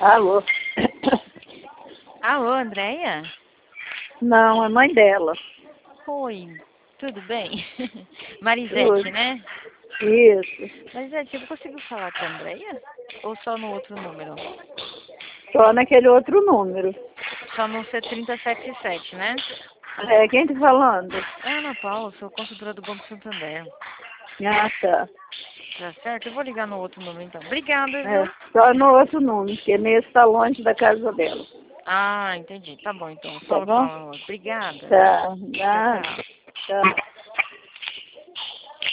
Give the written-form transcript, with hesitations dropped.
Alô? Alô, Andréia? Não, é mãe dela. Oi, tudo bem? Marisete, Tudo. né? Isso. Marisete, eu consigo falar com a Andréia? Ou só no outro número? Só naquele outro número. Só no C3077, né? É, quem tá falando? É Ana Paula, sou consultora do Banco Santander. Ah, tá. Tá certo? Eu vou ligar no outro número então. Obrigada, É, viu? só no outro número, porque nesse tá longe da casa dela. Ah, entendi. Tá bom então. Tá Só bom? no outro. Obrigada. Tá. Tchau, Ah, tchau. tá.